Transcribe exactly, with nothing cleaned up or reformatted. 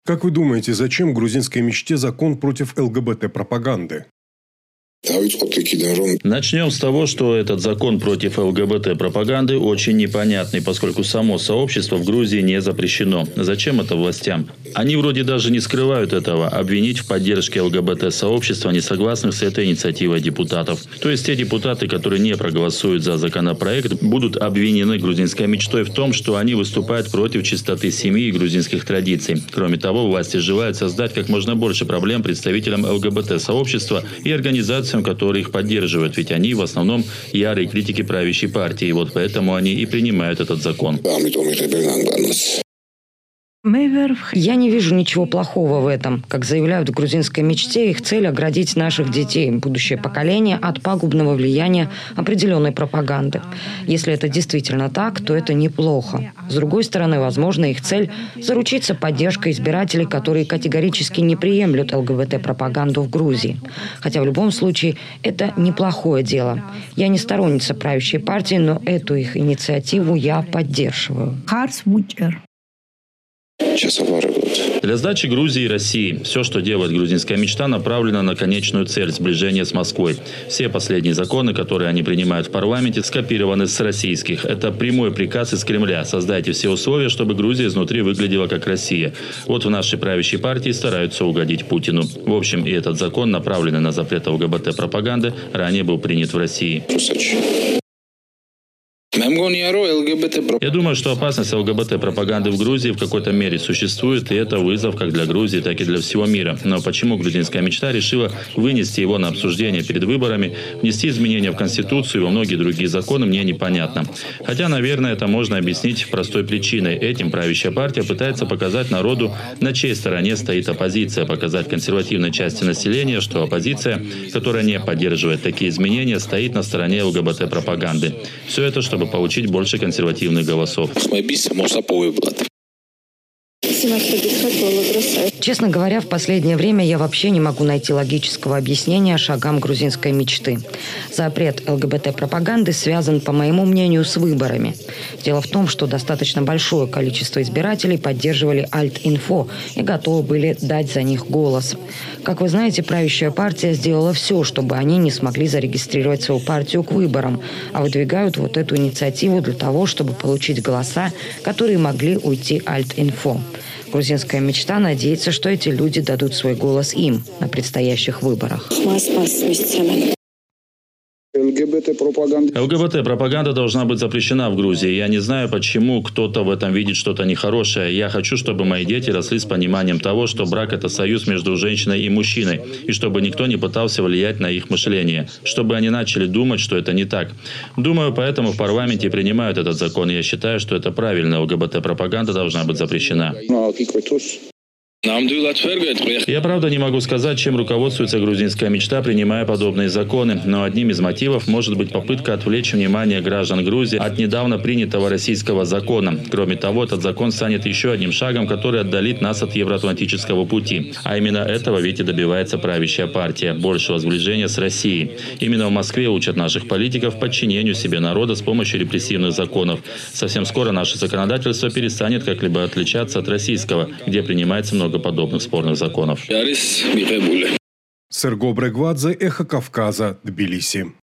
Как вы думаете, зачем грузинской мечте закон против ЛГБТ-пропаганды? Начнем с того, что этот закон против ЛГБТ-пропаганды очень непонятный, поскольку само сообщество в Грузии не запрещено. Зачем это властям? Они вроде даже не скрывают этого. Обвинить в поддержке ЛГБТ-сообщества несогласных с этой инициативой депутатов. То есть те депутаты, которые не проголосуют за законопроект, будут обвинены грузинской мечтой в том, что они выступают против чистоты семьи и грузинских традиций. Кроме того, власти желают создать как можно больше проблем представителям ЛГБТ-сообщества и организациям, которые их поддерживают, ведь они в основном ярые критики правящей партии, и вот поэтому они и принимают этот закон. Я не вижу ничего плохого в этом. Как заявляют в грузинской мечте, их цель – оградить наших детей, будущее поколение, от пагубного влияния определенной пропаганды. Если это действительно так, то это неплохо. С другой стороны, возможно, их цель – заручиться поддержкой избирателей, которые категорически не приемлют ЛГБТ-пропаганду в Грузии. Хотя в любом случае это неплохое дело. Я не сторонница правящей партии, но эту их инициативу я поддерживаю. Для сдачи Грузии и России все, что делает грузинская мечта, направлено на конечную цель – сближение с Москвой. Все последние законы, которые они принимают в парламенте, скопированы с российских. Это прямой приказ из Кремля. Создайте все условия, чтобы Грузия изнутри выглядела как Россия. Вот в нашей правящей партии стараются угодить Путину. В общем, и этот закон, направленный на запрет ЛГБТ-пропаганды, ранее был принят в России. Я думаю, что опасность ЛГБТ-пропаганды в Грузии в какой-то мере существует, и это вызов как для Грузии, так и для всего мира. Но почему грузинская мечта решила вынести его на обсуждение перед выборами, внести изменения в Конституцию и во многие другие законы, мне непонятно. Хотя, наверное, это можно объяснить простой причиной. Этим правящая партия пытается показать народу, на чьей стороне стоит оппозиция, показать консервативной части населения, что оппозиция, которая не поддерживает такие изменения, стоит на стороне ЛГБТ-пропаганды. Все это, чтобы получить больше консервативных голосов. Честно говоря, в последнее время я вообще не могу найти логического объяснения шагам грузинской мечты. Запрет ЛГБТ-пропаганды связан, по моему мнению, с выборами. Дело в том, что достаточно большое количество избирателей поддерживали Альт-Инфо и готовы были дать за них голос. Как вы знаете, правящая партия сделала все, чтобы они не смогли зарегистрировать свою партию к выборам, а выдвигают вот эту инициативу для того, чтобы получить голоса, которые могли уйти Альт-Инфо. Грузинская мечта надеется, что эти люди дадут свой голос им на предстоящих выборах. ЛГБТ-пропаганда должна быть запрещена в Грузии. Я не знаю, почему кто-то в этом видит что-то нехорошее. Я хочу, чтобы мои дети росли с пониманием того, что брак – это союз между женщиной и мужчиной, и чтобы никто не пытался влиять на их мышление, чтобы они начали думать, что это не так. Думаю, поэтому в парламенте принимают этот закон, и я считаю, что это правильно. ЛГБТ-пропаганда должна быть запрещена. Я, правда, не могу сказать, чем руководствуется грузинская мечта, принимая подобные законы, но одним из мотивов может быть попытка отвлечь внимание граждан Грузии от недавно принятого российского закона. Кроме того, этот закон станет еще одним шагом, который отдалит нас от евроатлантического пути. А именно этого ведь и добивается правящая партия – большего сближения с Россией. Именно в Москве учат наших политиков подчинению себе народа с помощью репрессивных законов. Совсем скоро наше законодательство перестанет как-либо отличаться от российского, где принимается много подобных спорных законов. Серго Брегвадзе, Эхо Кавказа, Тбилиси.